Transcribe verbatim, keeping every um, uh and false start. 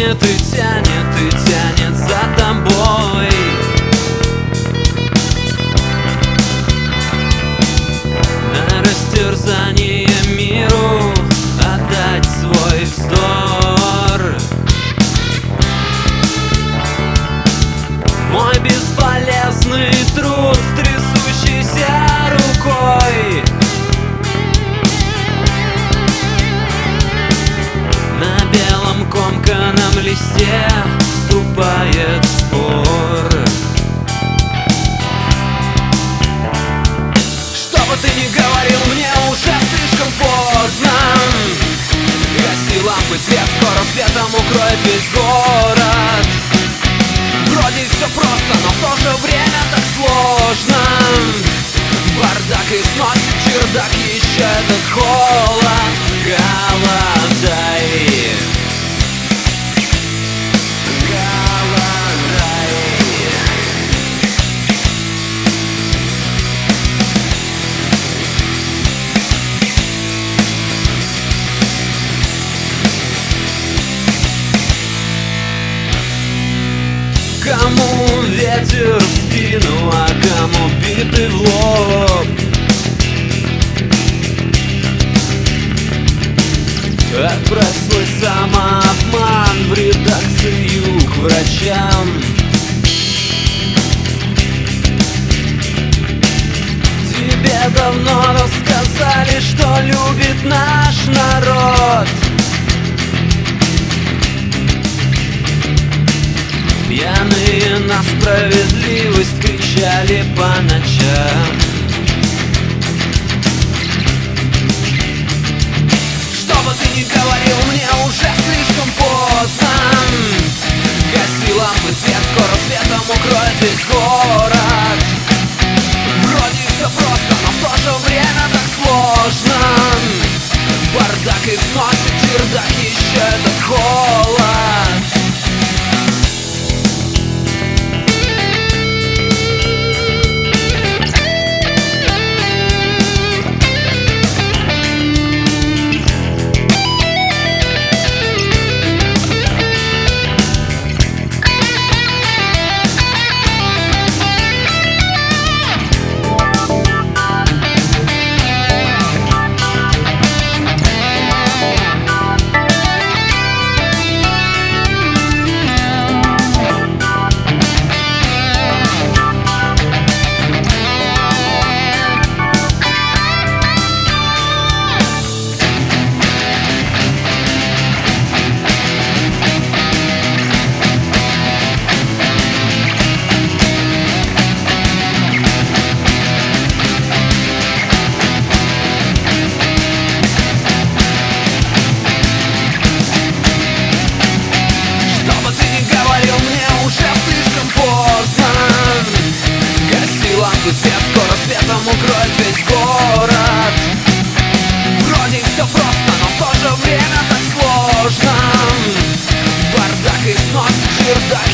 тянет и тянет и тянет за тобой. На растерзание миру отдать свой вздор. Мой бесполезный труд трясущейся рукой. На белом комканом листе вступает в спор. Что бы ты ни говорил, мне уже слишком поздно. Гаси лампы, свет скоро светом укроет весь город. Вроде все просто, но в то же время так сложно. Бардак и сносит чердак еще этот холод. Голодай, голодай. Кому ветер в спину, а кому биты в лоб. Отправь свой самообман в редакцию к врачам. Тебе давно рассказали, что любит наш народ. Пьяные на справедливость кричали по ночам. Что бы ты ни говорил, мне уже слишком поздно. Гаси лампы, свет скоро светом укроет весь город. Вроде все просто, но в то же время так сложно. Бардак и сносит чердак еще этот холод. Свет скоро светом укроет весь город. Вроде все просто, но в то же время так сложно. Бардак и сносит чердак